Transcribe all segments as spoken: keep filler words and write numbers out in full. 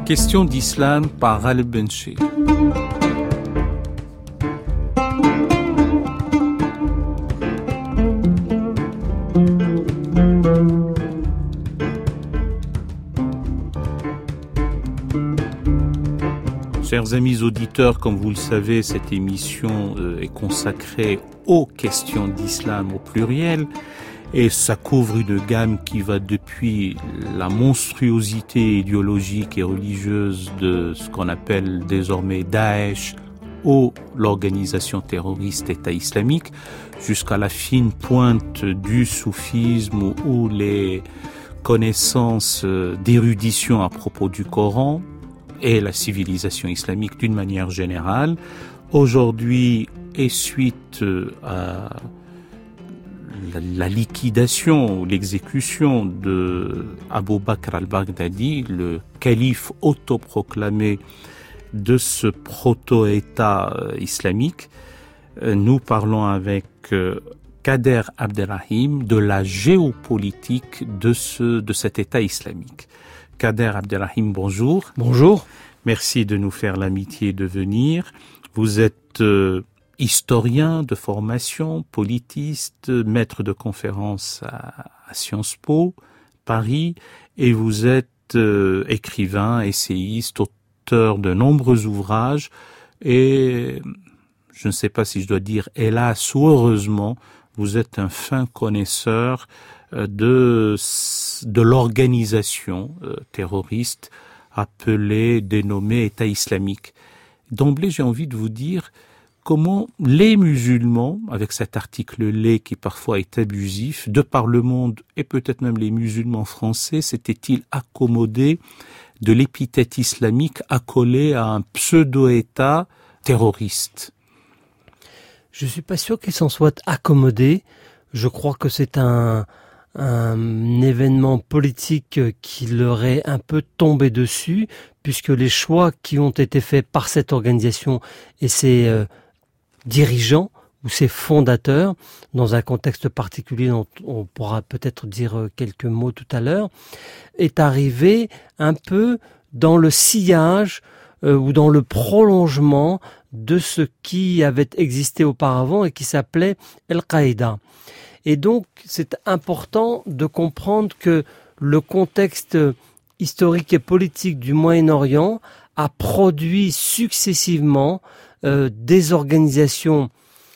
Question d'islam par Ghaleb Benchir. Chers amis auditeurs, comme vous le savez, cette émission euh, est consacrée aux questions d'islam au pluriel et ça couvre une gamme qui va depuis la monstruosité idéologique et religieuse de ce qu'on appelle désormais Daesh ou l'organisation terroriste État islamique jusqu'à la fine pointe du soufisme ou les connaissances d'érudition à propos du Coran et la civilisation islamique d'une manière générale. Aujourd'hui, et suite à la, la liquidation ou l'exécution de Abu Bakr al-Baghdadi, le calife autoproclamé de ce proto-État islamique, nous parlons avec Kader Abdelrahim de la géopolitique de, ce, de cet État islamique. Kader Abdelrahim, bonjour. Bonjour. Merci de nous faire l'amitié de venir. Vous êtes euh, historien de formation, politiste, maître de conférences à, à Sciences Po, Paris, et vous êtes euh, écrivain, essayiste, auteur de nombreux ouvrages, et je ne sais pas si je dois dire hélas ou heureusement, vous êtes un fin connaisseur de, de l'organisation euh, terroriste appelée, dénommée État islamique. D'emblée, j'ai envie de vous dire comment les musulmans, avec cet article les qui parfois est abusif, de par le monde et peut-être même les musulmans français, s'étaient-ils accommodés de l'épithète islamique accolée à un pseudo-État terroriste? Je suis pas sûr qu'ils s'en soient accommodés. Je crois que c'est un, un événement politique qui leur est un peu tombé dessus, puisque les choix qui ont été faits par cette organisation et ses euh, dirigeants ou ses fondateurs, dans un contexte particulier dont on pourra peut-être dire quelques mots tout à l'heure, est arrivé un peu dans le sillage euh, ou dans le prolongement de ce qui avait existé auparavant et qui s'appelait Al-Qaïda. Et donc, c'est important de comprendre que le contexte historique et politique du Moyen-Orient a produit successivement euh, des organisations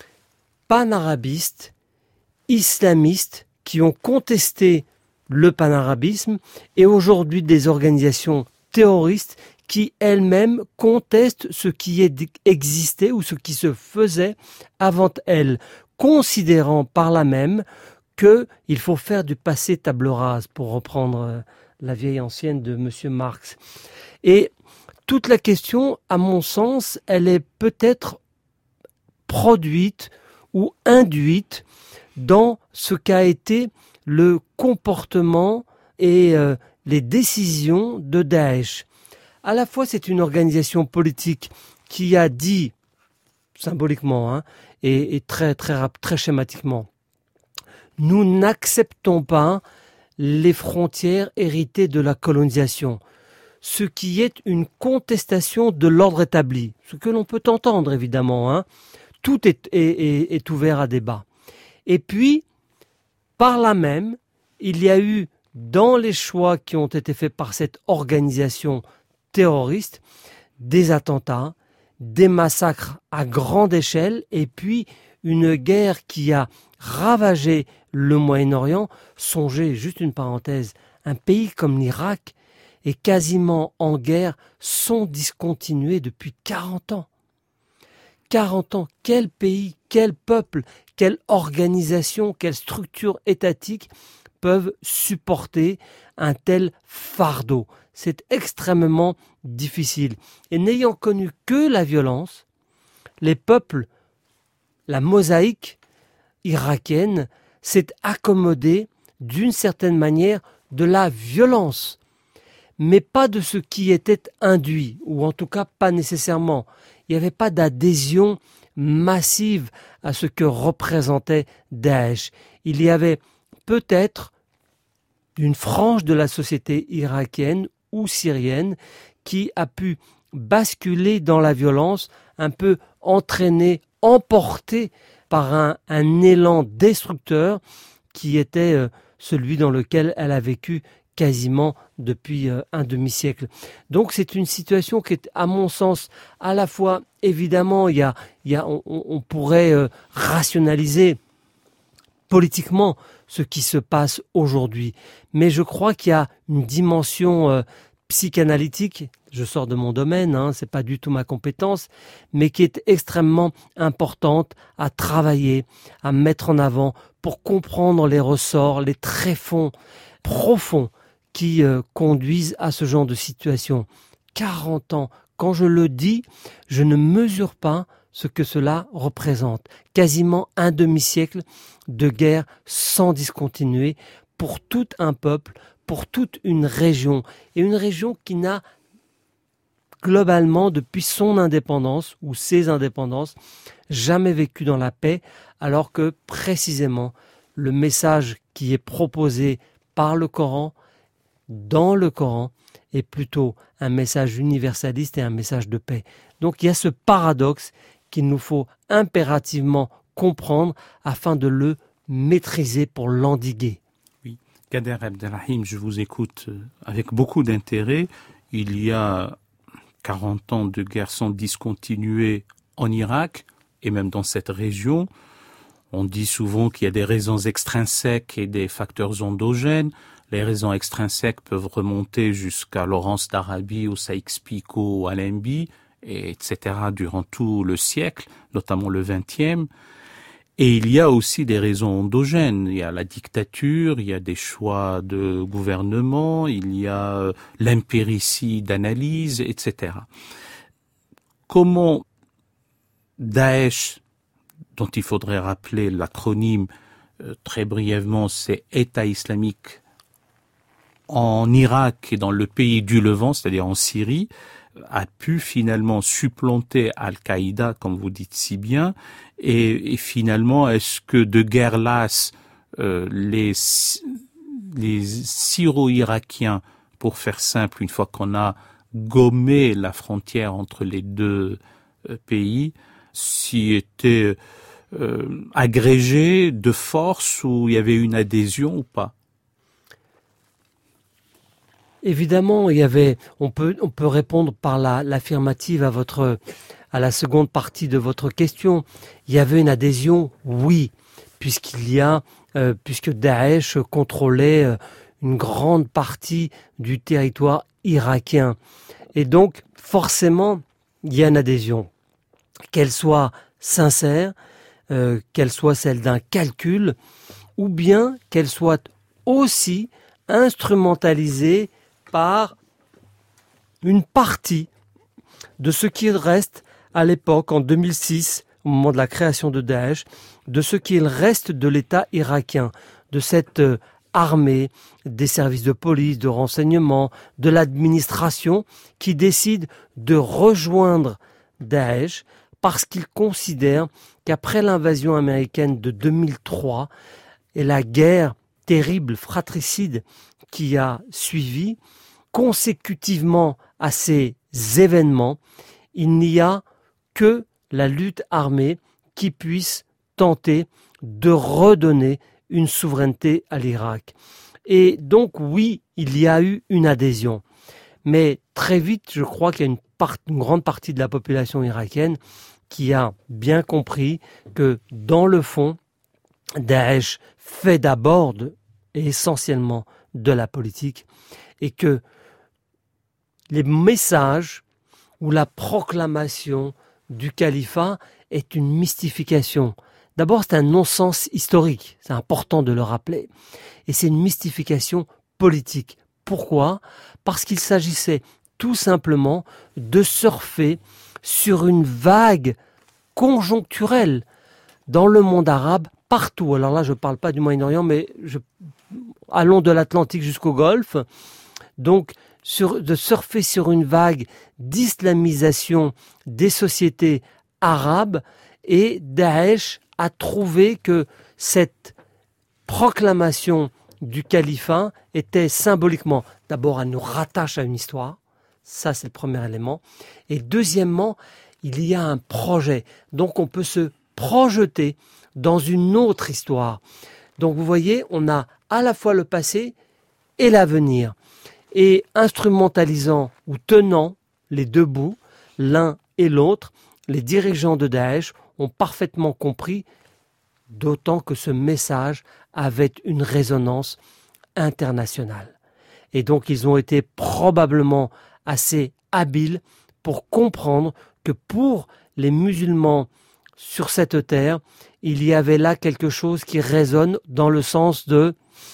panarabistes, islamistes, qui ont contesté le panarabisme, et aujourd'hui des organisations terroristes qui elles-mêmes contestent ce qui existait ou ce qui se faisait avant elles, considérant par là même qu'il faut faire du passé table rase, pour reprendre la vieille ancienne de Monsieur Marx. Et toute la question, à mon sens, elle est peut-être produite ou induite dans ce qu'a été le comportement et euh, les décisions de Daesh. À la fois, c'est une organisation politique qui a dit, symboliquement hein, et, et très, très, très schématiquement, nous n'acceptons pas les frontières héritées de la colonisation, ce qui est une contestation de l'ordre établi, ce que l'on peut entendre évidemment. Hein. Tout est, est, est, est ouvert à débat. Et puis, par là même, il y a eu, dans les choix qui ont été faits par cette organisation terroristes, des attentats, des massacres à grande échelle et puis une guerre qui a ravagé le Moyen-Orient. Songez, juste une parenthèse, un pays comme l'Irak est quasiment en guerre sans discontinuer depuis quarante ans. quarante ans, quel pays, quel peuple, quelle organisation, quelle structure étatique peuvent supporter un tel fardeau? C'est extrêmement difficile. Et n'ayant connu que la violence, les peuples, la mosaïque irakienne s'est accommodée d'une certaine manière de la violence, mais pas de ce qui était induit, ou en tout cas pas nécessairement. Il n'y avait pas d'adhésion massive à ce que représentait Daesh. Il y avait peut-être une frange de la société irakienne ou syrienne qui a pu basculer dans la violence, un peu entraîné, emporté par un, un élan destructeur qui était euh, celui dans lequel elle a vécu quasiment depuis euh, un demi-siècle. Donc c'est une situation qui est, à mon sens, à la fois, évidemment, il y a, il y a, on, on pourrait euh, rationaliser politiquement ce qui se passe aujourd'hui. Mais je crois qu'il y a une dimension euh, psychanalytique, je sors de mon domaine, hein, c'est pas du tout ma compétence, mais qui est extrêmement importante à travailler, à mettre en avant pour comprendre les ressorts, les tréfonds profonds qui euh, conduisent à ce genre de situation. quarante ans, quand je le dis, je ne mesure pas ce que cela représente. Quasiment un demi-siècle de guerre sans discontinuer pour tout un peuple, pour toute une région. Et une région qui n'a globalement, depuis son indépendance ou ses indépendances, jamais vécu dans la paix, alors que précisément le message qui est proposé par le Coran, dans le Coran, est plutôt un message universaliste et un message de paix. Donc il y a ce paradoxe qu'il nous faut impérativement comprendre afin de le maîtriser pour l'endiguer. Oui, Kader Abdelrahim, je vous écoute avec beaucoup d'intérêt. Il y a quarante ans de guerre sans discontinuer en Irak et même dans cette région. On dit souvent qu'il y a des raisons extrinsèques et des facteurs endogènes. Les raisons extrinsèques peuvent remonter jusqu'à Laurence d'Arabie ou Sykes-Picot ou Allenby, et etc. durant tout le siècle, notamment le vingtième. Et il y a aussi des raisons endogènes. Il y a la dictature, il y a des choix de gouvernement, il y a l'impéritie d'analyse, et cetera. Comment Daesh, dont il faudrait rappeler l'acronyme euh, très brièvement, c'est État islamique en Irak et dans le pays du Levant, c'est-à-dire en Syrie, a pu finalement supplanter Al-Qaïda, comme vous dites si bien, et, et finalement, est-ce que de guerre lasse, euh, les, les Syro-Irakiens, pour faire simple, une fois qu'on a gommé la frontière entre les deux euh, pays, s'y étaient euh, agrégés de force ou il y avait une adhésion ou pas? Évidemment, il y avait, on peut, on peut répondre par la, l'affirmative à votre, à la seconde partie de votre question. Il y avait une adhésion, oui, puisqu'il y a, euh, puisque Daesh contrôlait euh, une grande partie du territoire irakien. Et donc, forcément, il y a une adhésion. Qu'elle soit sincère, euh, qu'elle soit celle d'un calcul, ou bien qu'elle soit aussi instrumentalisée par une partie de ce qu'il reste à l'époque, en deux mille six, au moment de la création de Daesh, de ce qu'il reste de l'État irakien, de cette euh, armée, des services de police, de renseignement, de l'administration, qui décide de rejoindre Daesh parce qu'il considère qu'après l'invasion américaine de deux mille trois et la guerre terrible, fratricide qui a suivi, consécutivement à ces événements, il n'y a que la lutte armée qui puisse tenter de redonner une souveraineté à l'Irak. Et donc oui, il y a eu une adhésion. Mais très vite, je crois qu'il y a une, part, une grande partie de la population irakienne qui a bien compris que dans le fond, Daesh fait d'abord de, et essentiellement de la politique et que les messages ou la proclamation du califat est une mystification. D'abord, c'est un non-sens historique, c'est important de le rappeler, et c'est une mystification politique. Pourquoi ? Parce qu'il s'agissait tout simplement de surfer sur une vague conjoncturelle dans le monde arabe, partout. Alors là, je ne parle pas du Moyen-Orient, mais je... allons de l'Atlantique jusqu'au Golfe. Donc, sur, de surfer sur une vague d'islamisation des sociétés arabes, et Daesh a trouvé que cette proclamation du califat était symboliquement, d'abord elle nous rattache à une histoire, Ça, c'est le premier élément. Et deuxièmement, il y a un projet. Donc, on peut se projeter dans une autre histoire. Donc, vous voyez, on a à la fois le passé et l'avenir. Et instrumentalisant ou tenant les deux bouts, l'un et l'autre, les dirigeants de Daesh ont parfaitement compris, d'autant que ce message avait une résonance internationale. Et donc, ils ont été probablement assez habiles pour comprendre que pour les musulmans sur cette terre, il y avait là quelque chose qui résonne dans le sens de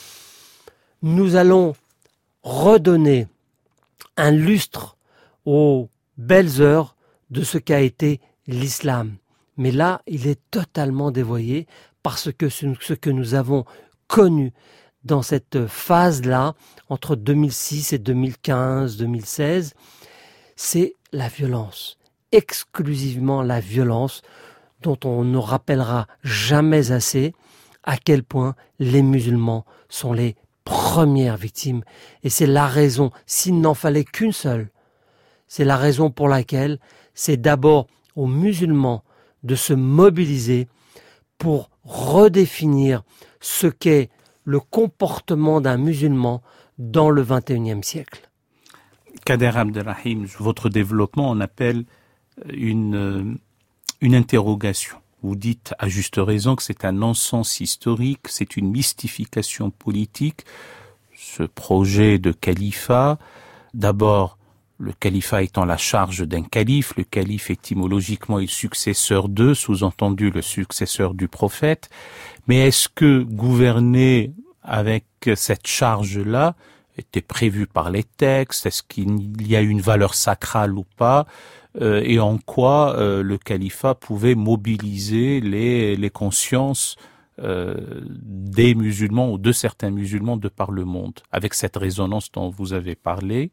nous allons redonner un lustre aux belles heures de ce qu'a été l'islam. Mais là, il est totalement dévoyé parce que ce que nous avons connu dans cette phase-là, entre deux mille six et deux mille quinze, deux mille seize, c'est la violence, exclusivement la violence, dont on ne rappellera jamais assez à quel point les musulmans sont les premières victimes. Et c'est la raison, s'il n'en fallait qu'une seule, c'est la raison pour laquelle c'est d'abord aux musulmans de se mobiliser pour redéfinir ce qu'est le comportement d'un musulman dans le vingt et unième siècle. Kader Abdelrahim, votre développement, on appelle une, une interrogation. Vous dites à juste raison que c'est un non-sens historique, c'est une mystification politique, ce projet de califat. D'abord, le califat étant la charge d'un calife, le calife étymologiquement est le successeur d'eux, sous-entendu le successeur du prophète. Mais est-ce que gouverner avec cette charge-là était prévu par les textes? Est-ce qu'il y a une valeur sacrale ou pas? euh, Et en quoi euh, le califat pouvait mobiliser les, les consciences euh, des musulmans ou de certains musulmans de par le monde, avec cette résonance dont vous avez parlé?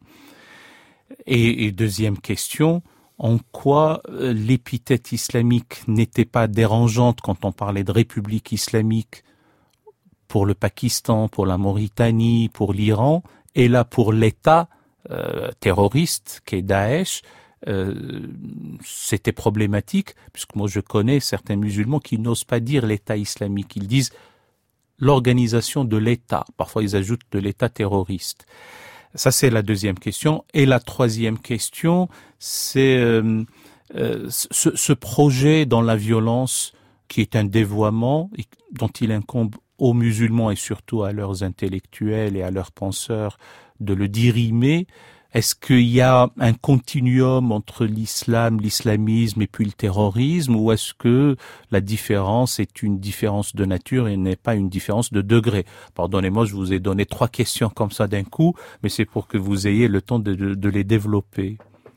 Et, et deuxième question, en quoi euh, l'épithète islamique n'était pas dérangeante quand on parlait de république islamique pour le Pakistan, pour la Mauritanie, pour l'Iran, et là pour l'État euh, terroriste qu'est Daesh, euh, c'était problématique, puisque moi je connais certains musulmans qui n'osent pas dire l'État islamique, ils disent l'organisation de l'État, parfois ils ajoutent de l'État terroriste. Ça, c'est la deuxième question. Et la troisième question, c'est euh, euh, ce, ce projet dans la violence qui est un dévoiement et dont il incombe aux musulmans et surtout à leurs intellectuels et à leurs penseurs de le dirimer. Est-ce qu'il y a un continuum entre l'islam, l'islamisme et puis le terrorisme, ou est-ce que la différence est une différence de nature et n'est pas une différence de degré? Pardonnez-moi, je vous ai donné trois questions comme ça d'un coup, mais c'est pour que vous ayez le temps de, de, de les développer.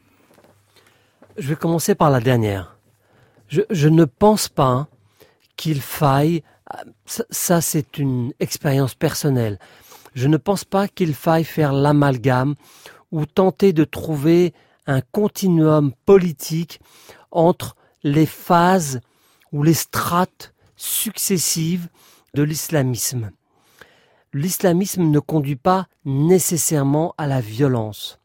Je vais commencer par la dernière. Je, je ne pense pas qu'il faille, ça, ça c'est une expérience personnelle, je ne pense pas qu'il faille faire l'amalgame ou tenter de trouver un continuum politique entre les phases ou les strates successives de l'islamisme. L'islamisme ne conduit pas nécessairement à la violence.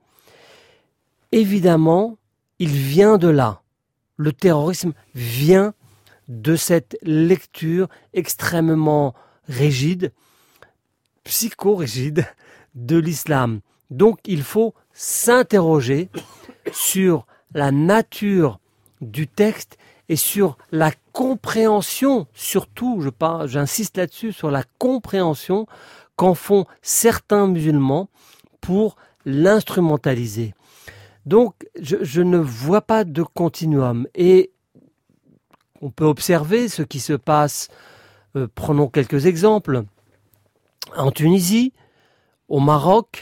Évidemment, il vient de là. Le terrorisme vient de cette lecture extrêmement rigide, psycho-rigide de l'islam. Donc, il faut s'interroger sur la nature du texte et sur la compréhension, surtout, je parle, j'insiste là-dessus, sur la compréhension qu'en font certains musulmans pour l'instrumentaliser. Donc, je, je ne vois pas de continuum. Et on peut observer ce qui se passe, euh, prenons quelques exemples, en Tunisie, au Maroc,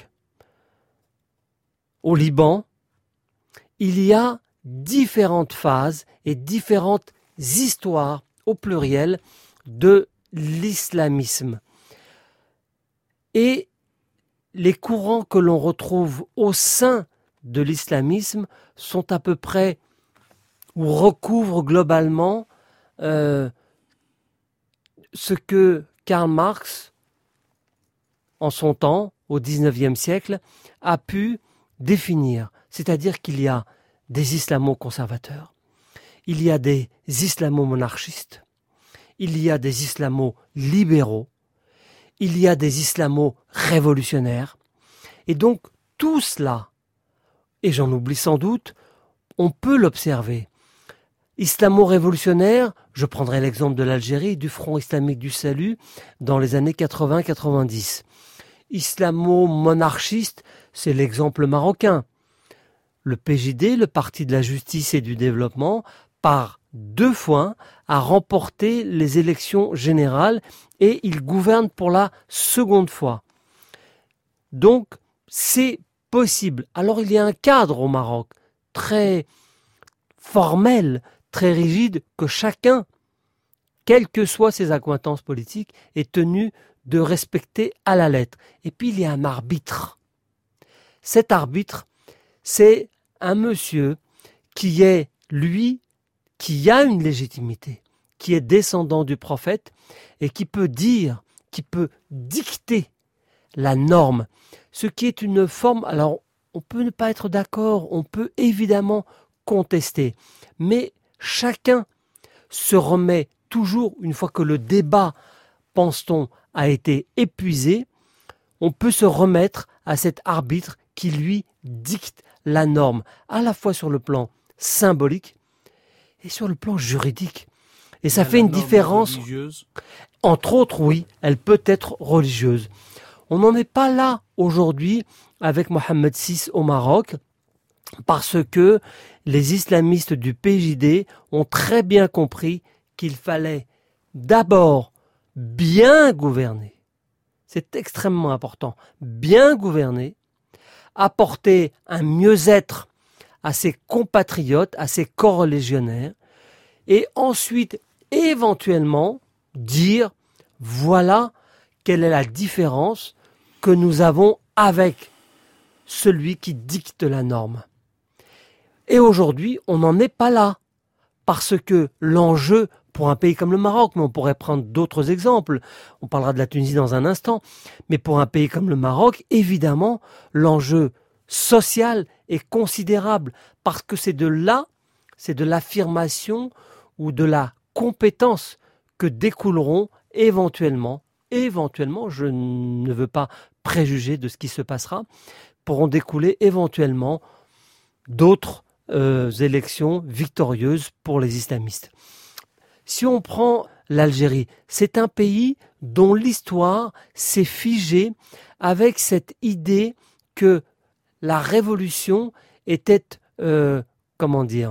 au Liban, il y a différentes phases et différentes histoires, au pluriel, de l'islamisme. Et les courants que l'on retrouve au sein de l'islamisme sont à peu près, ou recouvrent globalement, euh, ce que Karl Marx, en son temps, au dix-neuvième siècle, a pu définir, C'est-à-dire qu'il y a des islamo-conservateurs, il y a des islamo-monarchistes, il y a des islamo-libéraux, il y a des islamo-révolutionnaires. Et donc, tout cela, et j'en oublie sans doute, on peut l'observer. Islamo-révolutionnaire, je prendrai l'exemple de l'Algérie, du Front islamique du salut dans les années quatre-vingts quatre-vingt-dix. Islamo-monarchiste, c'est l'exemple marocain. Le P J D, le Parti de la justice et du développement, par deux fois, a remporté les élections générales et il gouverne pour la seconde fois. Donc, c'est possible. Alors, il y a un cadre au Maroc, très formel, très rigide, que chacun, quelles que soient ses accointances politiques, est tenu de respecter à la lettre. Et puis, il y a un arbitre. Cet arbitre, c'est un monsieur qui est, lui, qui a une légitimité, qui est descendant du prophète et qui peut dire, qui peut dicter la norme, ce qui est une forme, alors on peut ne pas être d'accord, on peut évidemment contester, mais chacun se remet toujours, une fois que le débat, pense-t-on, a été épuisé, on peut se remettre à cet arbitre qui lui dicte la norme, à la fois sur le plan symbolique et sur le plan juridique. Et ça fait une différence. Religieuse. Entre autres, oui, elle peut être religieuse. On n'en est pas là aujourd'hui avec Mohammed six au Maroc, parce que les islamistes du P J D ont très bien compris qu'il fallait d'abord bien gouverner. C'est extrêmement important. Bien gouverner, apporter un mieux-être à ses compatriotes, à ses coreligionnaires, et ensuite, éventuellement, dire, voilà quelle est la différence que nous avons avec celui qui dicte la norme. Et aujourd'hui, on n'en est pas là, parce que l'enjeu pour un pays comme le Maroc, mais on pourrait prendre d'autres exemples, on parlera de la Tunisie dans un instant, mais pour un pays comme le Maroc, évidemment, l'enjeu social est considérable, parce que c'est de là, c'est de l'affirmation ou de la compétence que découleront éventuellement, éventuellement, je ne veux pas préjuger de ce qui se passera, pourront découler éventuellement d'autres euh, élections victorieuses pour les islamistes. Si on prend l'Algérie, c'est un pays dont l'histoire s'est figée avec cette idée que la révolution était, euh, comment dire,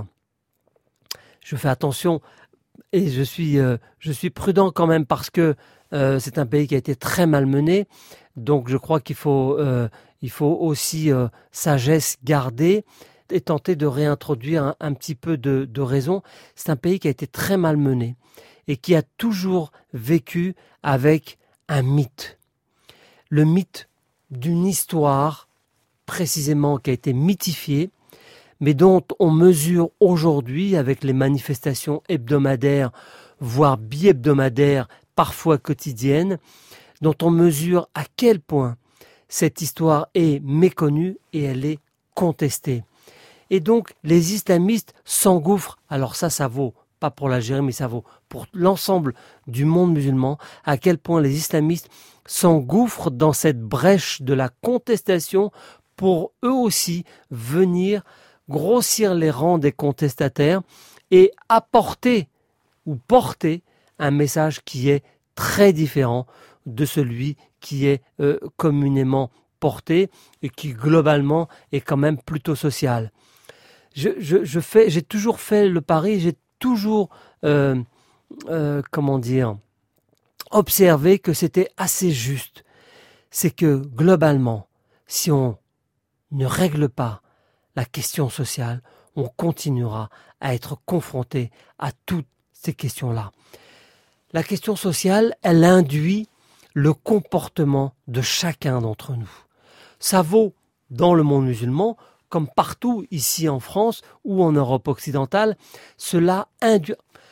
je fais attention et je suis, euh, je suis prudent quand même parce que euh, c'est un pays qui a été très malmené, donc je crois qu'il faut, euh, il faut aussi euh, sagesse garder et tenter de réintroduire un, un petit peu de, de raison. C'est un pays qui a été très malmené et qui a toujours vécu avec un mythe. Le mythe d'une histoire précisément qui a été mythifiée, mais dont on mesure aujourd'hui avec les manifestations hebdomadaires, voire bi-hebdomadaires, parfois quotidiennes, dont on mesure à quel point cette histoire est méconnue et elle est contestée. Et donc, les islamistes s'engouffrent, alors ça, ça vaut pas pour l'Algérie, mais ça vaut pour l'ensemble du monde musulman, à quel point les islamistes s'engouffrent dans cette brèche de la contestation pour eux aussi venir grossir les rangs des contestataires et apporter ou porter un message qui est très différent de celui qui est euh, communément porté et qui globalement est quand même plutôt social. Je, je, je fais, j'ai toujours fait le pari, j'ai toujours, euh, euh, comment dire, observé que c'était assez juste. C'est que globalement, si on ne règle pas la question sociale, on continuera à être confronté à toutes ces questions-là. La question sociale, elle induit le comportement de chacun d'entre nous. Ça vaut dans le monde musulman, comme partout ici en France ou en Europe occidentale, cela induit.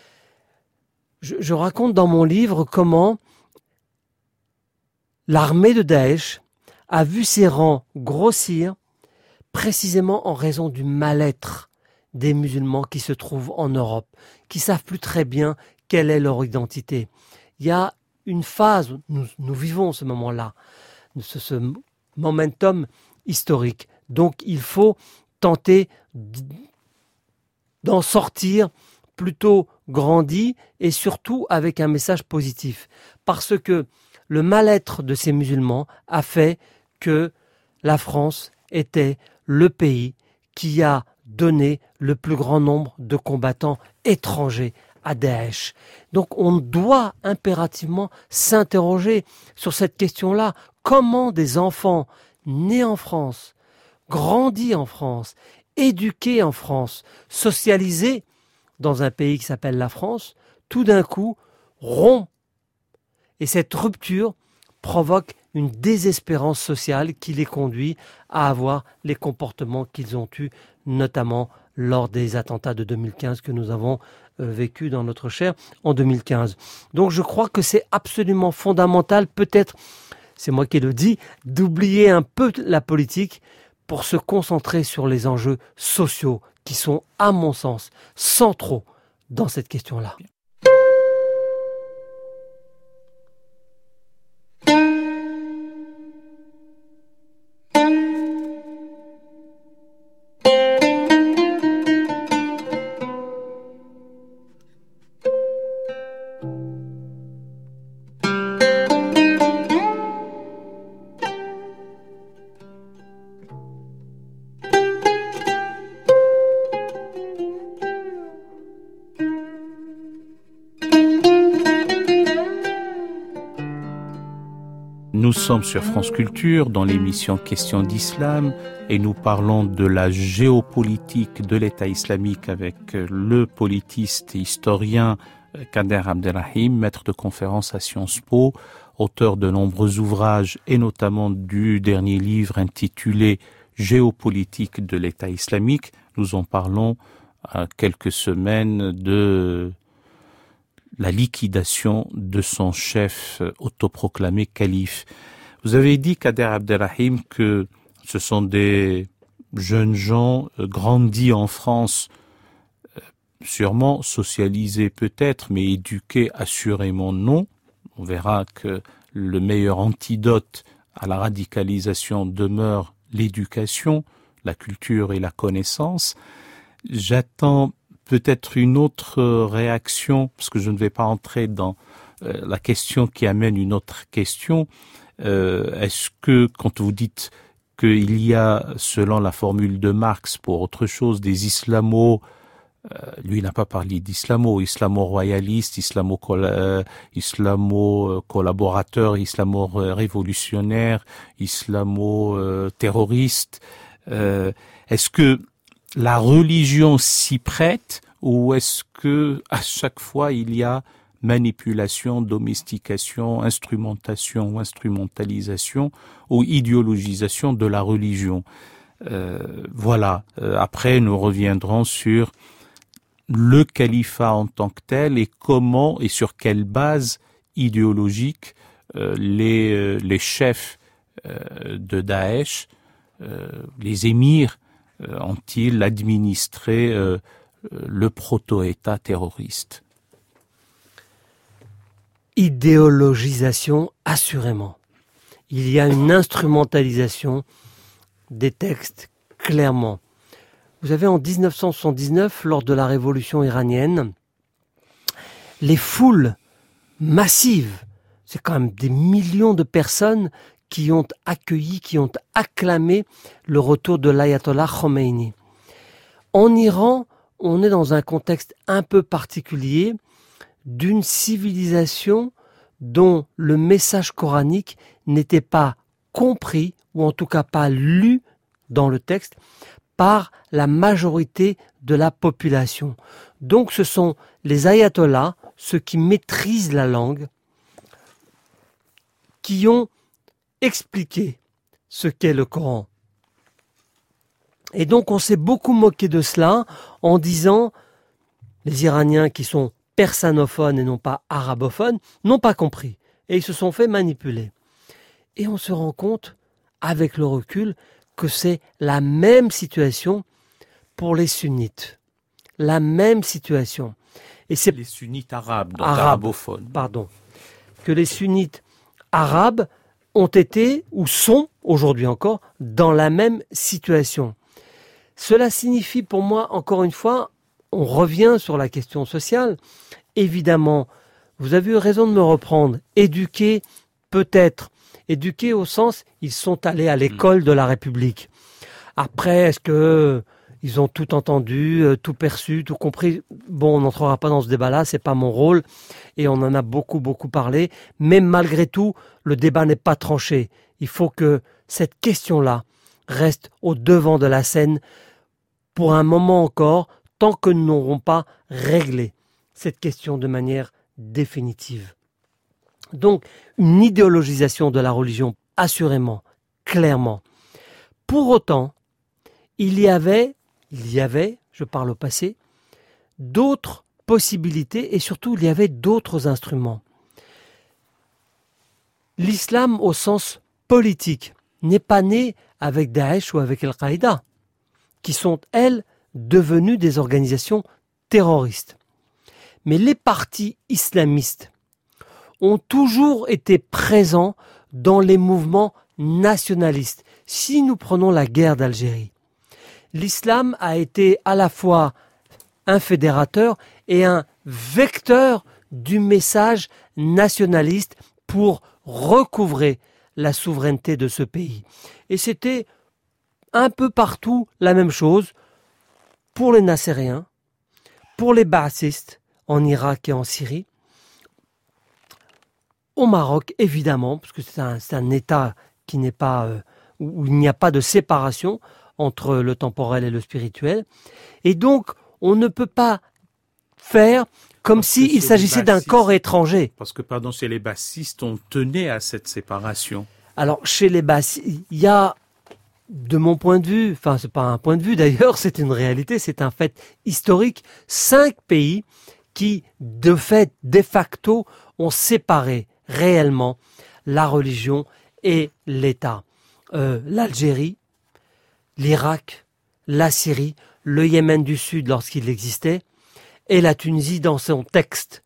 Je, je raconte dans mon livre comment l'armée de Daesh a vu ses rangs grossir précisément en raison du mal-être des musulmans qui se trouvent en Europe, qui savent plus très bien quelle est leur identité. Il y a une phase, nous, nous vivons ce moment-là, ce, ce momentum historique. Donc il faut tenter d'en sortir plutôt grandi et surtout avec un message positif. Parce que le mal-être de ces musulmans a fait que la France était le pays qui a donné le plus grand nombre de combattants étrangers à Daesh. Donc on doit impérativement s'interroger sur cette question-là. Comment des enfants nés en France, grandis en France, éduqués en France, socialisés dans un pays qui s'appelle la France, tout d'un coup rompt. Et cette rupture provoque une désespérance sociale qui les conduit à avoir les comportements qu'ils ont eus, notamment lors des attentats de deux mille quinze que nous avons euh, vécu dans notre chair en deux mille quinze. Donc je crois que c'est absolument fondamental, peut-être, c'est moi qui le dis, d'oublier un peu la politique pour se concentrer sur les enjeux sociaux qui sont, à mon sens, centraux dans cette question-là. Nous sommes sur France Culture dans l'émission Questions d'Islam et nous parlons de la géopolitique de l'État islamique avec le politiste et historien Kader Abdelrahim, maître de conférence à Sciences Po, auteur de nombreux ouvrages et notamment du dernier livre intitulé Géopolitique de l'État islamique. Nous en parlons à quelques semaines de la liquidation de son chef autoproclamé calife. Vous avez dit, Kader Abdelrahim, que ce sont des jeunes gens grandis en France, sûrement socialisés peut-être, mais éduqués assurément non. On verra que le meilleur antidote à la radicalisation demeure l'éducation, la culture et la connaissance. J'attends peut-être une autre réaction, parce que je ne vais pas entrer dans euh, la question qui amène une autre question. Euh, est-ce que, quand vous dites qu'il y a, selon la formule de Marx, pour autre chose, des islamo, euh, lui n'a pas parlé d'islamo, islamo-royalistes, islamo-collaborateurs, islamo islamo-révolutionnaires, islamo-terroristes, euh, est-ce que la religion s'y prête ou est-ce que à chaque fois il y a manipulation, domestication, instrumentation ou instrumentalisation ou idéologisation de la religion? euh, Voilà. Euh, après, nous reviendrons sur le califat en tant que tel et comment et sur quelle base idéologique euh, les, euh, les chefs euh, de Daesh, euh, les émirs, Euh, ont-ils administré euh, le proto-État terroriste? Idéologisation, assurément. Il y a une instrumentalisation des textes, clairement. Vous savez, en dix-neuf cent soixante-dix-neuf, lors de la révolution iranienne, les foules massives, c'est quand même des millions de personnes qui ont accueilli, qui ont acclamé le retour de l'ayatollah Khomeini. En Iran, on est dans un contexte un peu particulier d'une civilisation dont le message coranique n'était pas compris, ou en tout cas pas lu dans le texte, par la majorité de la population. Donc ce sont les ayatollahs, ceux qui maîtrisent la langue, qui ont expliquer ce qu'est le Coran. Et donc on s'est beaucoup moqué de cela en disant les Iraniens qui sont persanophones et non pas arabophones n'ont pas compris et ils se sont fait manipuler. Et on se rend compte avec le recul que c'est la même situation pour les sunnites. La même situation. Et c'est les sunnites arabes, donc arabes, arabophones. Pardon. Que les sunnites arabes ont été ou sont aujourd'hui encore dans la même situation. Cela signifie pour moi, encore une fois, on revient sur la question sociale. Évidemment, vous avez eu raison de me reprendre. Éduquer, peut-être. Éduquer au sens, ils sont allés à l'école de la République. Après, est-ce que ils ont tout entendu, tout perçu, tout compris? Bon, on n'entrera pas dans ce débat-là, c'est pas mon rôle. Et on en a beaucoup, beaucoup parlé. Mais malgré tout, le débat n'est pas tranché. Il faut que cette question-là reste au devant de la scène pour un moment encore, tant que nous n'aurons pas réglé cette question de manière définitive. Donc, une idéologisation de la religion, assurément, clairement. Pour autant, il y avait, il y avait, je parle au passé, d'autres possibilités et surtout il y avait d'autres instruments. L'islam au sens politique n'est pas né avec Daesh ou avec Al-Qaïda, qui sont, elles, devenues des organisations terroristes. Mais les partis islamistes ont toujours été présents dans les mouvements nationalistes. Si nous prenons la guerre d'Algérie, l'islam a été à la fois un fédérateur et un vecteur du message nationaliste pour recouvrer la souveraineté de ce pays. Et c'était un peu partout la même chose pour les Nasséréens, pour les Baasistes en Irak et en Syrie, au Maroc évidemment, parce que c'est un, c'est un État qui n'est pas, euh, où il n'y a pas de séparation entre le temporel et le spirituel, et donc on ne peut pas faire comme s'il s'agissait d'un corps étranger. Parce que, pardon, chez les bassistes, on tenait à cette séparation. Alors, chez les bassistes, il y a, de mon point de vue, enfin, c'est pas un point de vue d'ailleurs, c'est une réalité, c'est un fait historique, cinq pays qui, de fait, de facto, ont séparé réellement la religion et l'État. Euh, L'Algérie, l'Irak, la Syrie, le Yémen du Sud lorsqu'il existait, et la Tunisie dans son texte.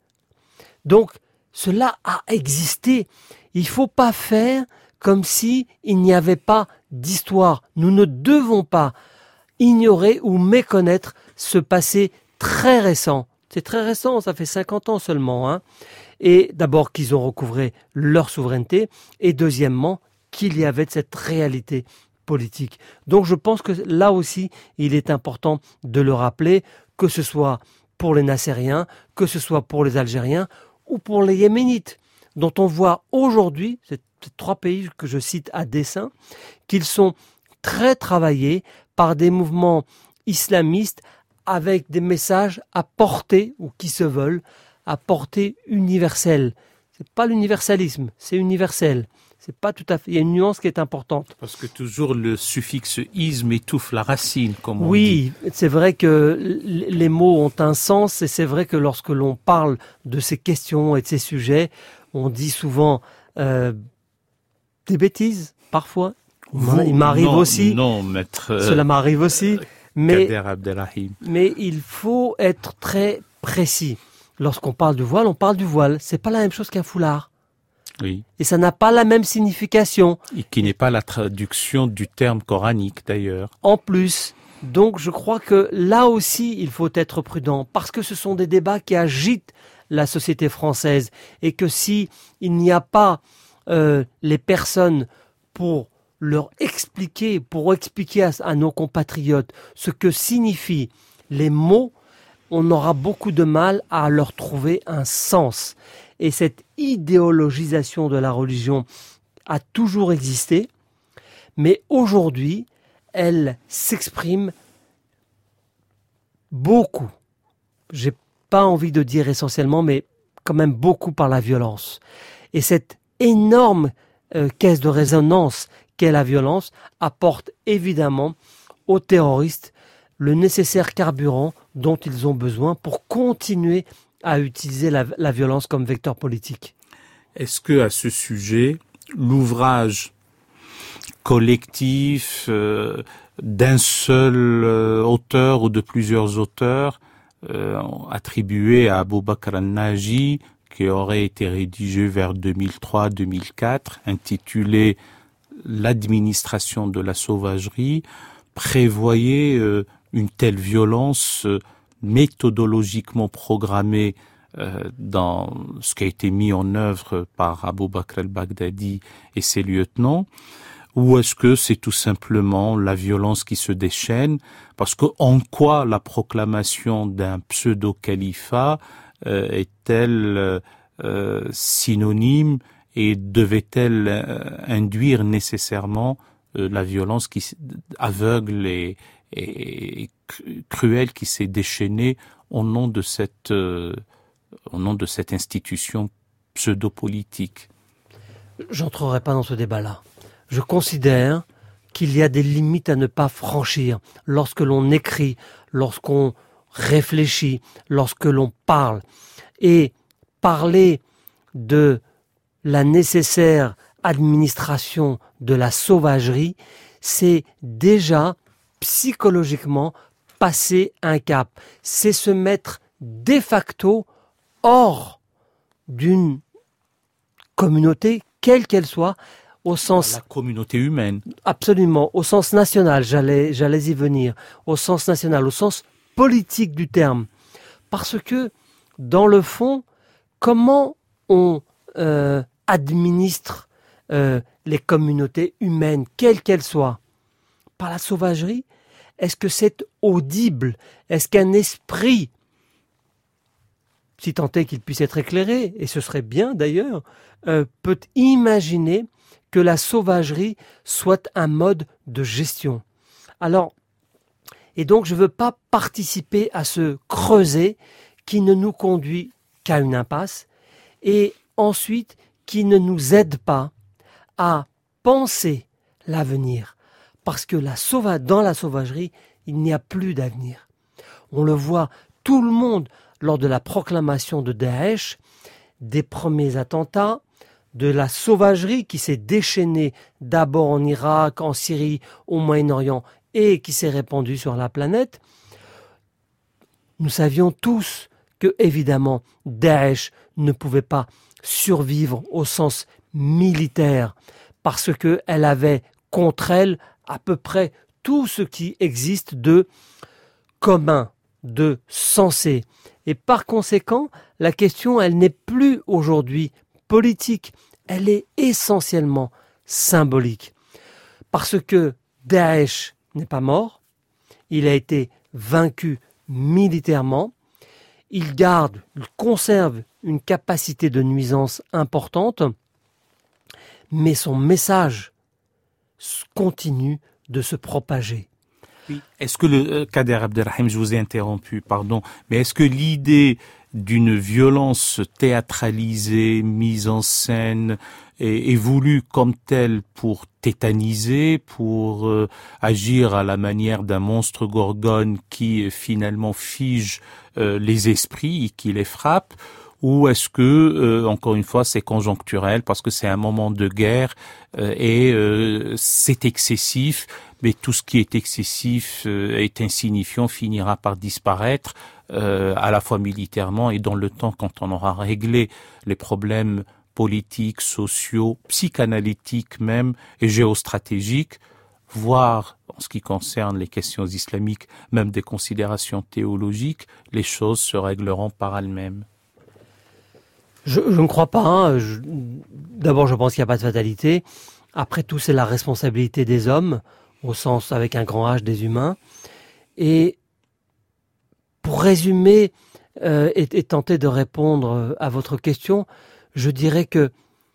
Donc, cela a existé. Il ne faut pas faire comme si il n'y avait pas d'histoire. Nous ne devons pas ignorer ou méconnaître ce passé très récent. C'est très récent, ça fait cinquante ans seulement. Hein. Et d'abord qu'ils ont recouvré leur souveraineté, et deuxièmement qu'il y avait cette réalité politique. Donc je pense que là aussi, il est important de le rappeler, que ce soit pour les Nassériens, que ce soit pour les Algériens ou pour les Yéménites, dont on voit aujourd'hui, ces trois pays que je cite à dessein, qu'ils sont très travaillés par des mouvements islamistes avec des messages à portée, ou qui se veulent, à portée universelle. C'est pas l'universalisme, c'est universel. C'est pas tout à fait. Il y a une nuance qui est importante. Parce que toujours le suffixe isme étouffe la racine, comme on oui, dit. Oui, c'est vrai que les mots ont un sens, et c'est vrai que lorsque l'on parle de ces questions et de ces sujets, on dit souvent euh, des bêtises, parfois. Vous, il m'arrive non, aussi. Non, maître. Cela m'arrive aussi. Euh, mais, Kader Abdelrahim. mais il faut être très précis. Lorsqu'on parle du voile, on parle du voile. C'est pas la même chose qu'un foulard. Oui. Et ça n'a pas la même signification. Et qui n'est pas la traduction du terme coranique d'ailleurs. En plus, donc je crois que là aussi il faut être prudent, parce que ce sont des débats qui agitent la société française, et que si il n'y a pas euh, les personnes pour leur expliquer, pour expliquer à, à nos compatriotes ce que signifient les mots, on aura beaucoup de mal à leur trouver un sens. Et cette idéologisation de la religion a toujours existé, mais aujourd'hui, elle s'exprime beaucoup. J'ai pas envie de dire essentiellement, mais quand même beaucoup par la violence. Et cette énorme euh, caisse de résonance qu'est la violence apporte évidemment aux terroristes le nécessaire carburant dont ils ont besoin pour continuer à utiliser la, la violence comme vecteur politique. Est-ce que, à ce sujet, l'ouvrage collectif euh, d'un seul euh, auteur ou de plusieurs auteurs euh, attribué à Abou Bakr al-Naji, qui aurait été rédigé vers deux mille trois deux mille quatre, intitulé L'administration de la sauvagerie, prévoyait euh, une telle violence euh, méthodologiquement programmée euh, dans ce qui a été mis en œuvre par Abou Bakr al-Baghdadi et ses lieutenants, ou est-ce que c'est tout simplement la violence qui se déchaîne? Parce que en quoi la proclamation d'un pseudo-califat euh, est-elle euh, synonyme et devait-elle euh, induire nécessairement euh, la violence qui aveugle et, et cruelle qui s'est déchaînée au nom de cette euh, au nom de cette institution pseudo-politique? J'entrerai pas dans ce débat-là. Je considère qu'il y a des limites à ne pas franchir lorsque l'on écrit, lorsqu'on réfléchit, lorsque l'on parle. Et parler de la nécessaire administration de la sauvagerie, c'est déjà psychologiquement passer un cap. C'est se mettre de facto hors d'une communauté, quelle qu'elle soit, au sens... La communauté humaine. Absolument, au sens national, j'allais, j'allais y venir, au sens national, au sens politique du terme. Parce que, dans le fond, comment on euh, administre euh, les communautés humaines, quelles qu'elles soient? Par la sauvagerie? Est-ce que c'est audible? Est-ce qu'un esprit, si tant est qu'il puisse être éclairé, et ce serait bien d'ailleurs, euh, peut imaginer que la sauvagerie soit un mode de gestion? Alors, et donc je ne veux pas participer à ce creuset qui ne nous conduit qu'à une impasse, et ensuite qui ne nous aide pas à penser l'avenir. Parce que la sauva- dans la sauvagerie, il n'y a plus d'avenir. On le voit, tout le monde, lors de la proclamation de Daesh, des premiers attentats, de la sauvagerie qui s'est déchaînée d'abord en Irak, en Syrie, au Moyen-Orient et qui s'est répandue sur la planète. Nous savions tous que, évidemment, Daesh ne pouvait pas survivre au sens militaire parce qu'elle avait contre elle à peu près tout ce qui existe de commun, de sensé. Et par conséquent, la question, elle n'est plus aujourd'hui politique, elle est essentiellement symbolique. Parce que Daesh n'est pas mort, il a été vaincu militairement, il garde, il conserve une capacité de nuisance importante, mais son message continue de se propager. Oui. Est-ce que le euh, Kader Abdelrahim, je vous ai interrompu, pardon, mais est-ce que l'idée d'une violence théâtralisée, mise en scène, est, est voulue comme telle pour tétaniser, pour euh, agir à la manière d'un monstre gorgone qui euh, finalement fige euh, les esprits et qui les frappe? Ou est-ce que, euh, encore une fois, c'est conjoncturel parce que c'est un moment de guerre euh, et euh, c'est excessif, mais tout ce qui est excessif euh, est insignifiant, finira par disparaître, euh, à la fois militairement et dans le temps quand on aura réglé les problèmes politiques, sociaux, psychanalytiques même et géostratégiques, voire en ce qui concerne les questions islamiques, même des considérations théologiques, les choses se régleront par elles-mêmes. Je, je ne crois pas. Hein. Je, d'abord, je pense qu'il n'y a pas de fatalité. Après tout, c'est la responsabilité des hommes, au sens avec un grand H des humains. Et pour résumer euh, et, et tenter de répondre à votre question, je dirais que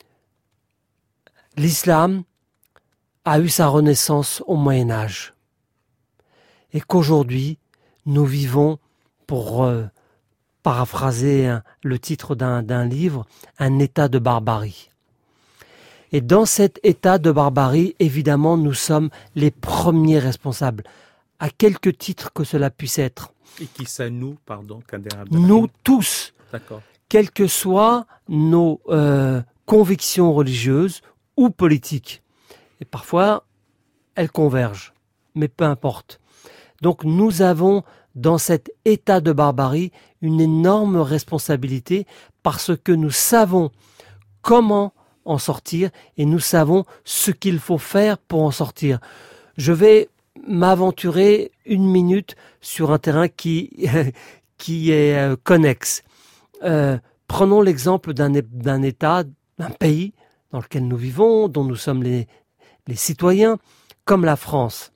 l'islam a eu sa renaissance au Moyen Âge. Et qu'aujourd'hui, nous vivons, pour euh, paraphraser un, le titre d'un, d'un livre, un état de barbarie. Et dans cet état de barbarie, évidemment, nous sommes les premiers responsables, à quelque titre que cela puisse être. Et qui ça, nous, pardon, Kader Abdelrahim? Nous tous, D'accord. Quelles que soient nos euh, convictions religieuses ou politiques. et parfois elles convergent, mais peu importe. Donc nous avons dans cet état de barbarie une énorme responsabilité parce que nous savons comment en sortir et nous savons ce qu'il faut faire pour en sortir. Je vais m'aventurer une minute sur un terrain qui, qui est euh, connexe. Euh, prenons l'exemple d'un, d'un État, d'un pays dans lequel nous vivons, dont nous sommes les, les citoyens, comme la France.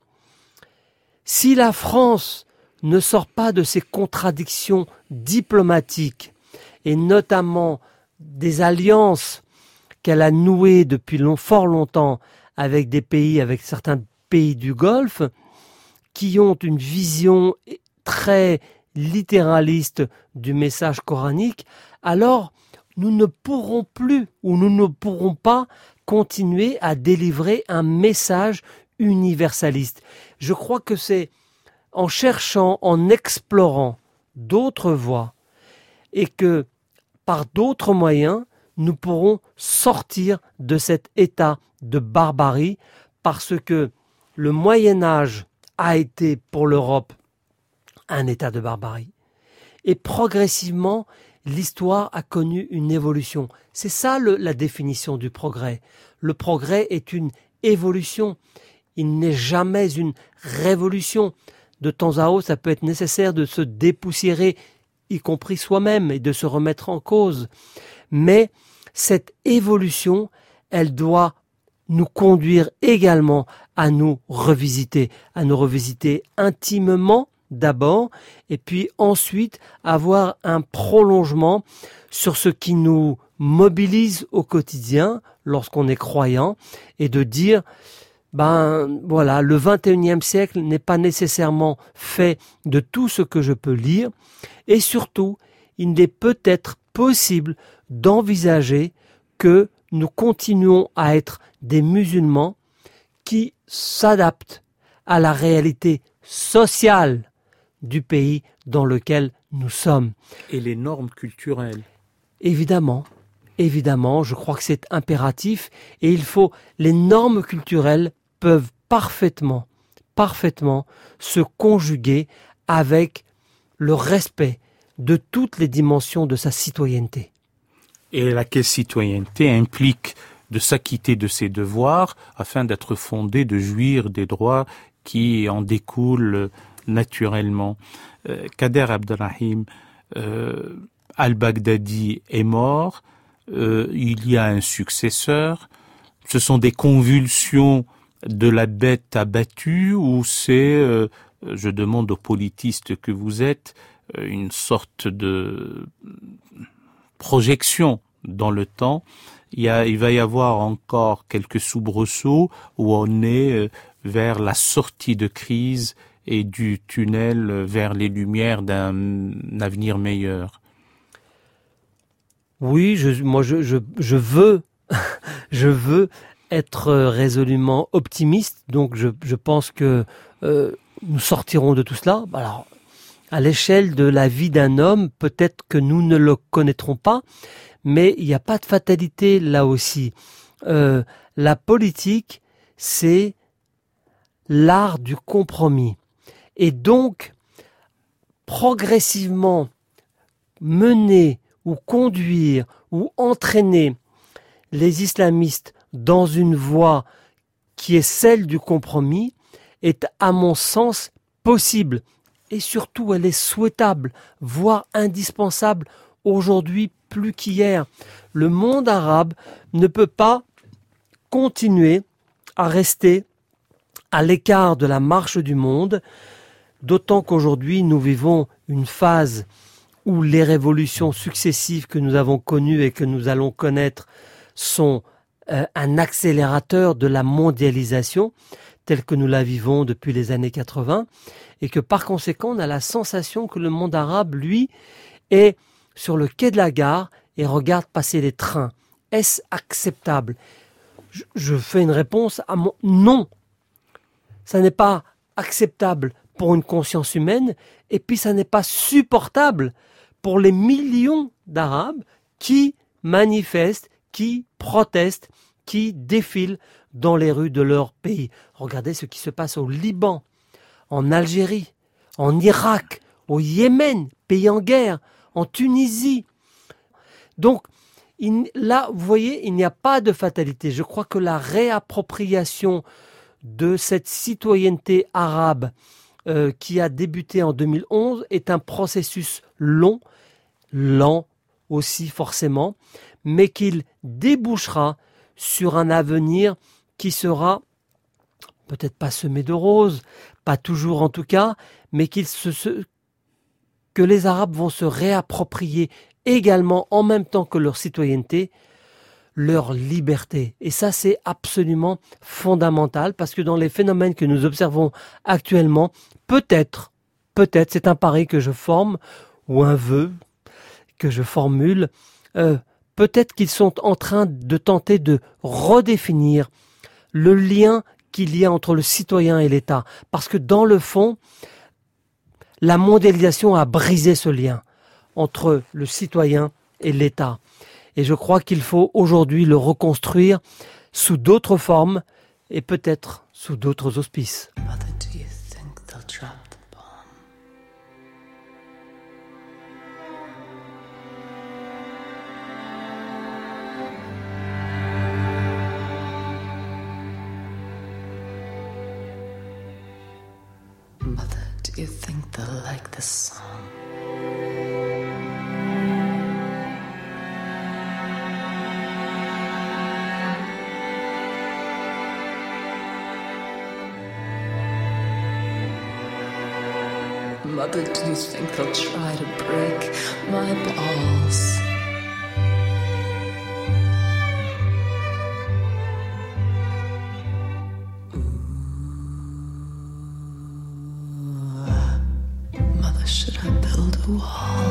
Si la France ne sort pas de ses contradictions diplomatiques, et notamment des alliances qu'elle a nouées depuis long, fort longtemps avec des pays, avec certains pays du Golfe, qui ont une vision très littéraliste du message coranique, alors nous ne pourrons plus ou nous ne pourrons pas continuer à délivrer un message universaliste. Je crois que c'est en cherchant, en explorant d'autres voies et que par d'autres moyens, nous pourrons sortir de cet état de barbarie parce que le Moyen-Âge a été pour l'Europe un état de barbarie. Et progressivement, l'histoire a connu une évolution. C'est ça le, la définition du progrès. Le progrès est une évolution. Il n'est jamais une révolution. De temps à autre, ça peut être nécessaire de se dépoussiérer, y compris soi-même, et de se remettre en cause. Mais cette évolution, elle doit nous conduire également à nous revisiter, à nous revisiter intimement d'abord, et puis ensuite avoir un prolongement sur ce qui nous mobilise au quotidien lorsqu'on est croyant, et de dire, ben voilà, le vingt et unième siècle n'est pas nécessairement fait de tout ce que je peux lire, et surtout, il n'est peut-être possible d'envisager que nous continuons à être des musulmans qui s'adaptent à la réalité sociale du pays dans lequel nous sommes. Et les normes culturelles. Évidemment, évidemment, je crois que c'est impératif et il faut, les normes culturelles peuvent parfaitement, parfaitement se conjuguer avec le respect de toutes les dimensions de sa citoyenneté. Et laquelle citoyenneté implique de s'acquitter de ses devoirs afin d'être fondé, de jouir des droits qui en découlent naturellement. Euh, Kader Abdelrahim, euh, al-Baghdadi est mort, euh, il y a un successeur, ce sont des convulsions de la bête abattue ou c'est, euh, je demande aux politistes que vous êtes, une sorte de projection dans le temps. Il, y a, il va y avoir encore quelques soubresauts où on est vers la sortie de crise et du tunnel vers les lumières d'un avenir meilleur. Oui, je, moi je, je, je veux, je veux être résolument optimiste. Donc je, je pense que euh, nous sortirons de tout cela. Alors, à l'échelle de la vie d'un homme, peut-être que nous ne le connaîtrons pas, mais il n'y a pas de fatalité là aussi. Euh, la politique, c'est l'art du compromis. Et donc, progressivement, mener ou conduire ou entraîner les islamistes dans une voie qui est celle du compromis est, à mon sens, possible. Et surtout, elle est souhaitable, voire indispensable aujourd'hui plus qu'hier. Le monde arabe ne peut pas continuer à rester à l'écart de la marche du monde, d'autant qu'aujourd'hui nous vivons une phase où les révolutions successives que nous avons connues et que nous allons connaître sont euh, un accélérateur de la mondialisation telle que nous la vivons depuis les années quatre-vingts, et que par conséquent on a la sensation que le monde arabe, lui, est sur le quai de la gare et regarde passer les trains. Est-ce acceptable ? je, je fais une réponse à mon non. Ça n'est pas acceptable pour une conscience humaine, et puis ça n'est pas supportable pour les millions d'Arabes qui manifestent, qui protestent, qui défilent dans les rues de leur pays. Regardez ce qui se passe au Liban, en Algérie, en Irak, au Yémen, pays en guerre, en Tunisie. Donc, il, là, vous voyez, il n'y a pas de fatalité. Je crois que la réappropriation de cette citoyenneté arabe euh, qui a débuté en deux mille onze est un processus long, lent aussi forcément, mais qu'il débouchera sur un avenir qui sera peut-être pas semé de roses, pas toujours en tout cas, mais qu'il se, se, que les Arabes vont se réapproprier également en même temps que leur citoyenneté, leur liberté. Et ça, c'est absolument fondamental parce que dans les phénomènes que nous observons actuellement, peut-être, peut-être, c'est un pari que je forme ou un vœu que je formule, euh, peut-être qu'ils sont en train de tenter de redéfinir le lien qu'il y a entre le citoyen et l'État. Parce que dans le fond, la mondialisation a brisé ce lien entre le citoyen et l'État. Et je crois qu'il faut aujourd'hui le reconstruire sous d'autres formes et peut-être sous d'autres auspices. Mother, do you think they'll like this song? Mother, do you think they'll try to break my balls? Mother, should I build a wall?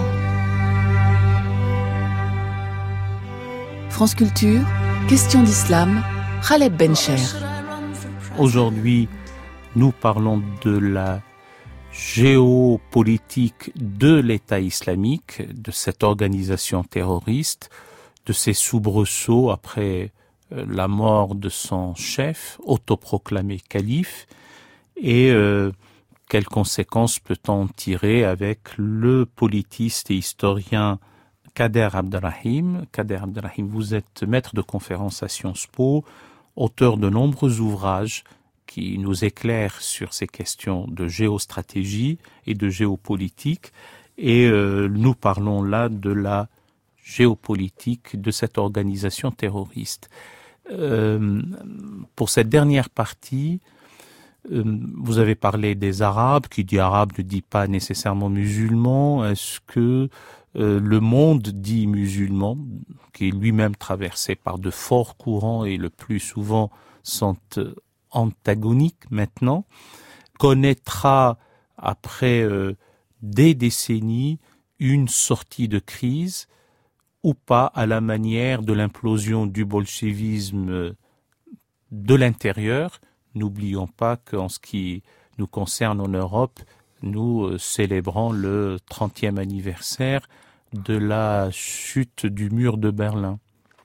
France Culture, question d'islam, Khaled Bencher. Aujourd'hui, nous parlons de la géopolitique de l'État islamique, de cette organisation terroriste, de ses soubresauts après la mort de son chef, autoproclamé calife, et euh, quelles conséquences peut-on tirer avec le politiste et historien Kader Abdelrahim. Kader Abdelrahim, vous êtes maître de conférence à Sciences Po, auteur de nombreux ouvrages qui nous éclaire sur ces questions de géostratégie et de géopolitique. Et euh, nous parlons là de la géopolitique de cette organisation terroriste. Euh, pour cette dernière partie, euh, vous avez parlé des Arabes. Qui dit arabe ne dit pas nécessairement musulman. Est-ce que euh, le monde dit musulman, qui est lui-même traversé par de forts courants et le plus souvent sont euh, antagonique maintenant, connaîtra après euh, des décennies une sortie de crise ou pas à la manière de l'implosion du bolchevisme euh, de l'intérieur. N'oublions pas qu'en ce qui nous concerne en Europe, nous euh, célébrons le trentième anniversaire de la chute du mur de Berlin.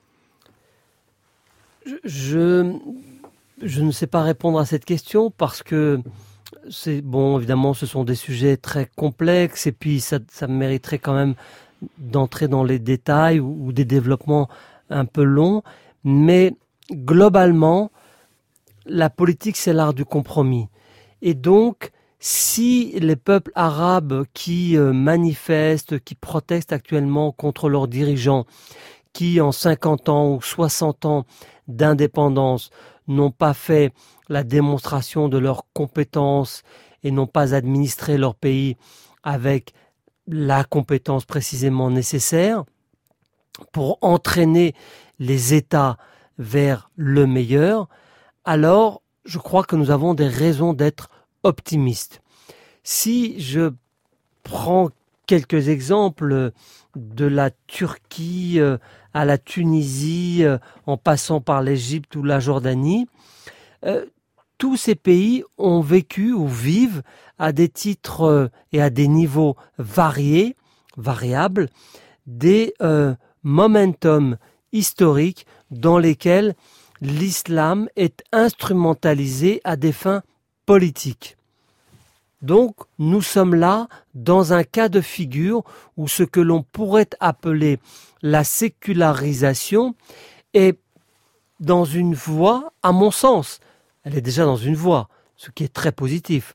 Je... je... Je ne sais pas répondre à cette question parce que c'est bon, évidemment, ce sont des sujets très complexes et puis ça, ça mériterait quand même d'entrer dans les détails ou, ou des développements un peu longs. Mais globalement, la politique, c'est l'art du compromis. Et donc, si les peuples arabes qui euh, manifestent, qui protestent actuellement contre leurs dirigeants, qui en cinquante ans ou soixante ans d'indépendance n'ont pas fait la démonstration de leurs compétences et n'ont pas administré leur pays avec la compétence précisément nécessaire pour entraîner les États vers le meilleur, alors je crois que nous avons des raisons d'être optimistes. Si je prends quelques exemples de la Turquie à la Tunisie, en passant par l'Égypte ou la Jordanie, euh, tous ces pays ont vécu ou vivent à des titres et à des niveaux variés, variables, des euh, momentum historiques dans lesquels l'islam est instrumentalisé à des fins politiques. Donc, nous sommes là dans un cas de figure où ce que l'on pourrait appeler la sécularisation est dans une voie, à mon sens, elle est déjà dans une voie, ce qui est très positif,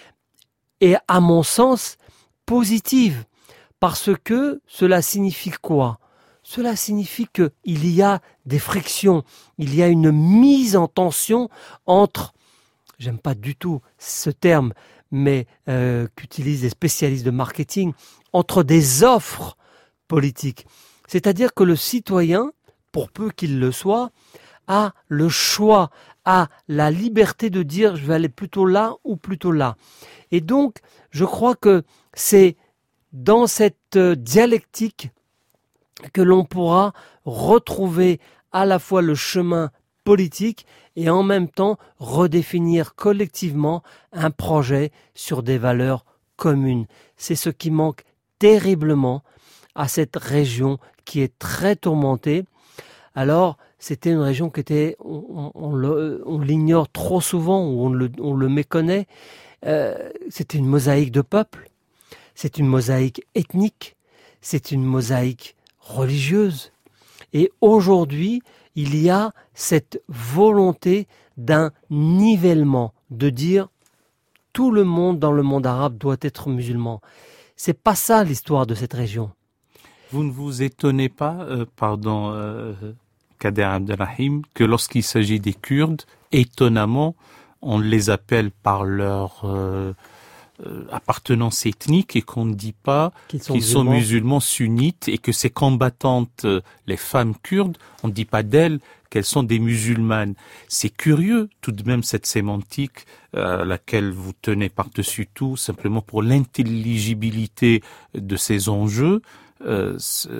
et à mon sens, positive, parce que cela signifie quoi ? Cela signifie qu'il y a des frictions, il y a une mise en tension entre, j'aime pas du tout ce terme, mais euh, qu'utilisent les spécialistes de marketing, entre des offres politiques. C'est-à-dire que le citoyen, pour peu qu'il le soit, a le choix, a la liberté de dire je vais aller plutôt là ou plutôt là. Et donc, je crois que c'est dans cette dialectique que l'on pourra retrouver à la fois le chemin politique et en même temps redéfinir collectivement un projet sur des valeurs communes. C'est ce qui manque terriblement à cette région qui est très tourmentée. Alors, c'était une région qui était, on, on, le, on l'ignore trop souvent, ou on le, on le méconnaît. Euh, c'était une mosaïque de peuples, c'est une mosaïque ethnique, c'est une mosaïque religieuse. Et aujourd'hui, il y a cette volonté d'un nivellement, de dire tout le monde dans le monde arabe doit être musulman. C'est pas ça l'histoire de cette région. Vous ne vous étonnez pas, euh, pardon, euh, Kader Abdelrahim, que lorsqu'il s'agit des Kurdes, étonnamment, on les appelle par leur euh, euh, appartenance ethnique et qu'on ne dit pas qu'ils sont, qu'ils musulmans. sont musulmans sunnites et que ces combattantes, euh, les femmes kurdes, on ne dit pas d'elles qu'elles sont des musulmanes. C'est curieux tout de même cette sémantique euh, à laquelle vous tenez par-dessus tout, simplement pour l'intelligibilité de ces enjeux. Euh,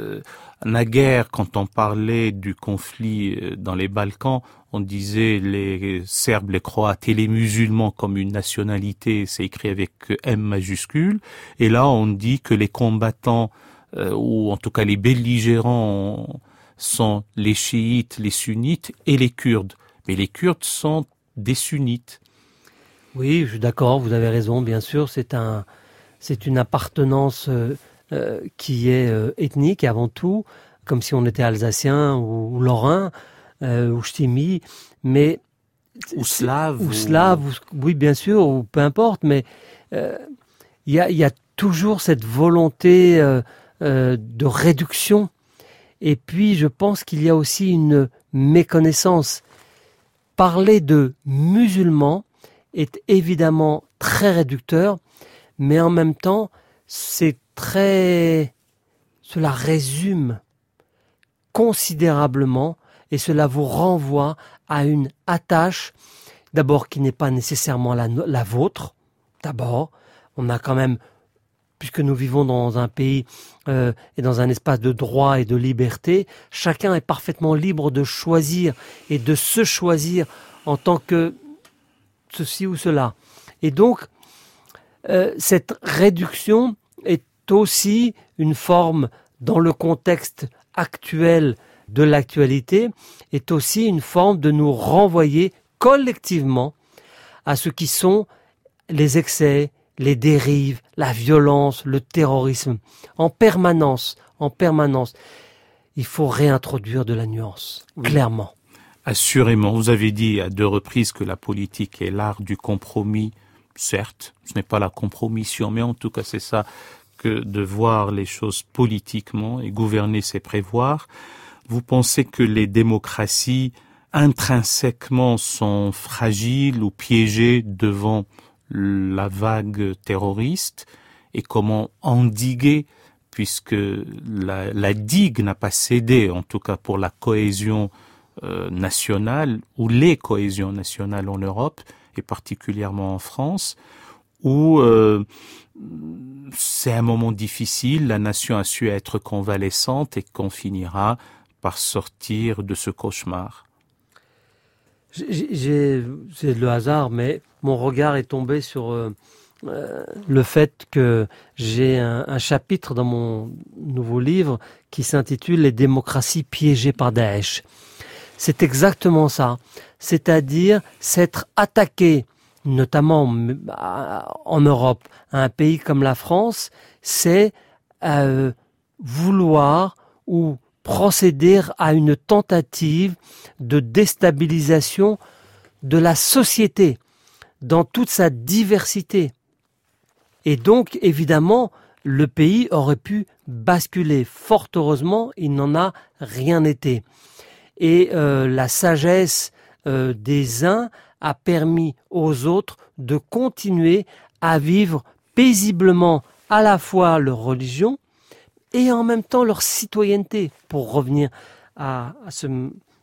naguère, quand on parlait du conflit dans les Balkans, on disait les Serbes, les Croates et les musulmans comme une nationalité, c'est écrit avec M majuscule. Et là, on dit que les combattants, euh, ou en tout cas les belligérants, sont les chiites, les sunnites et les Kurdes. Mais les Kurdes sont des sunnites. Oui, je suis d'accord, vous avez raison, bien sûr, c'est un, c'est une appartenance euh, euh, qui est euh, ethnique avant tout, comme si on était alsacien ou, ou lorrain, euh, ou ch'timi, mais... Ou slave. Ou, ou slave, ou, oui, bien sûr, ou peu importe, mais il euh, y, a, y a toujours cette volonté euh, euh, de réduction. Et puis, je pense qu'il y a aussi une méconnaissance. Parler de musulmans est évidemment très réducteur, mais en même temps, c'est très... Cela résume considérablement et cela vous renvoie à une attache, d'abord qui n'est pas nécessairement la, la vôtre. D'abord, on a quand même... puisque nous vivons dans un pays euh, et dans un espace de droit et de liberté, chacun est parfaitement libre de choisir et de se choisir en tant que ceci ou cela. Et donc, euh, cette réduction est aussi une forme, dans le contexte actuel de l'actualité, est aussi une forme de nous renvoyer collectivement à ce qui sont les excès, les dérives, la violence, le terrorisme, en permanence, en permanence. Il faut réintroduire de la nuance, oui. Clairement. Assurément, vous avez dit à deux reprises que la politique est l'art du compromis. Certes, ce n'est pas la compromission, mais en tout cas c'est ça, que de voir les choses politiquement et gouverner c'est prévoir. Vous pensez que les démocraties intrinsèquement sont fragiles ou piégées devant la vague terroriste et comment endiguer, puisque la, la digue n'a pas cédé, en tout cas pour la cohésion euh, nationale ou les cohésions nationales en Europe et particulièrement en France, où euh, c'est un moment difficile, la nation a su être convalescente et qu'on finira par sortir de ce cauchemar. J'ai, j'ai, c'est le hasard, mais mon regard est tombé sur euh, euh, le fait que j'ai un, un chapitre dans mon nouveau livre qui s'intitule « Les démocraties piégées par Daesh ». c'est exactement ça. C'est-à-dire s'être attaqué, notamment en Europe, à un pays comme la France, c'est euh, vouloir ou procéder à une tentative de déstabilisation de la société dans toute sa diversité. Et donc, évidemment, le pays aurait pu basculer. Fort heureusement, il n'en a rien été. Et euh, la sagesse euh, des uns a permis aux autres de continuer à vivre paisiblement à la fois leur religion et en même temps leur citoyenneté, pour revenir à, à ce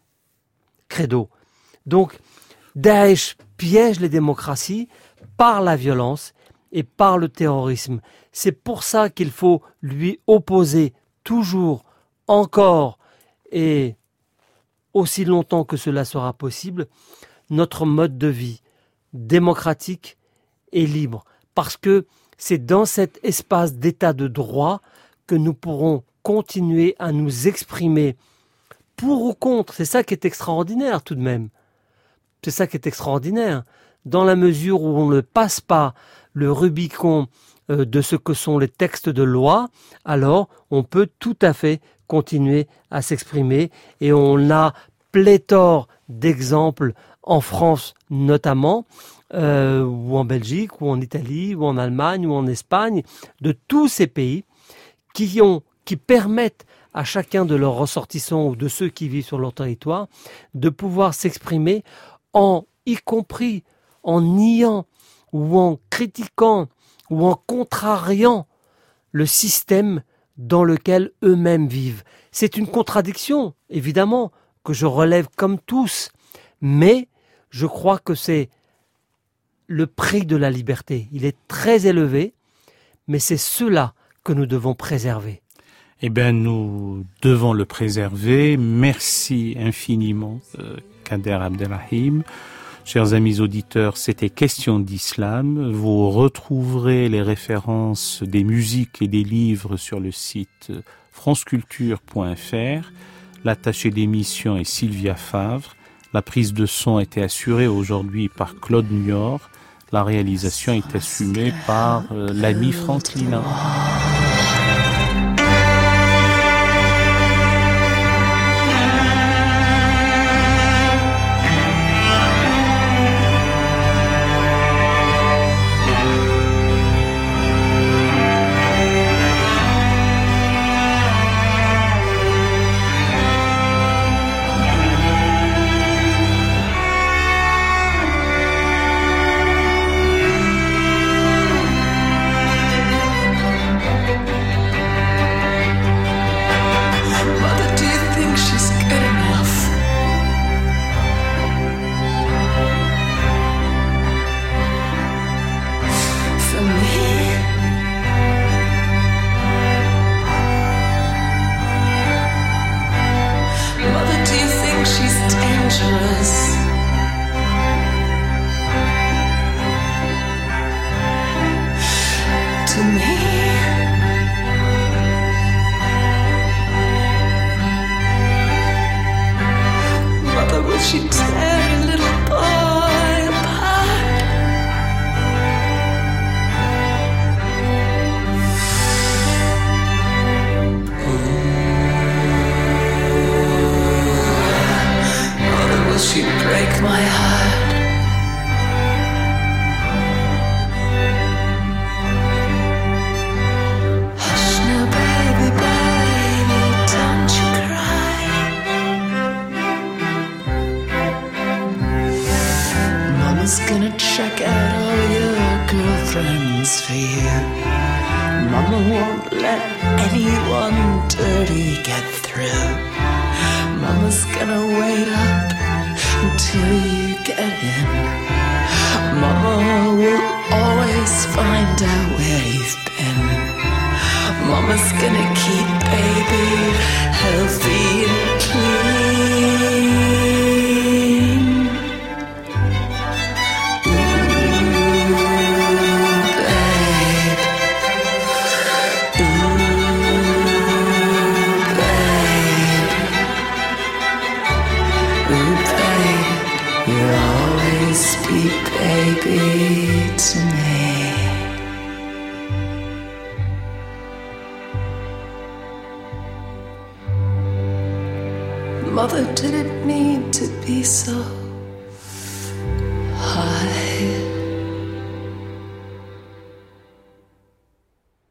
credo. Donc, Daesh piège les démocraties par la violence et par le terrorisme. C'est pour ça qu'il faut lui opposer toujours, encore et aussi longtemps que cela sera possible, notre mode de vie démocratique et libre. Parce que c'est dans cet espace d'état de droit que nous pourrons continuer à nous exprimer pour ou contre. C'est ça qui est extraordinaire tout de même. C'est ça qui est extraordinaire. Dans la mesure où on ne passe pas le Rubicon euh, de ce que sont les textes de loi, alors on peut tout à fait continuer à s'exprimer. Et on a pléthore d'exemples en France notamment, euh, ou en Belgique, ou en Italie, ou en Allemagne, ou en Espagne, de tous ces pays qui ont, qui permettent à chacun de leurs ressortissants ou de ceux qui vivent sur leur territoire de pouvoir s'exprimer en, y compris en niant ou en critiquant ou en contrariant le système dans lequel eux-mêmes vivent. C'est une contradiction, évidemment, que je relève comme tous, mais je crois que c'est le prix de la liberté. Il est très élevé, mais c'est cela que nous devons préserver. Eh bien, nous devons le préserver. Merci infiniment, euh, Kader Abdelrahim. Chers amis auditeurs, c'était Question d'Islam. Vous retrouverez les références des musiques et des livres sur le site franceculture point f r. L'attachée d'émission est Sylvia Favre. La prise de son a été assurée aujourd'hui par Claude Nior. La réalisation est assumée par euh, l'ami Franklin. You'll always be baby to me. Mother, did it need to be so?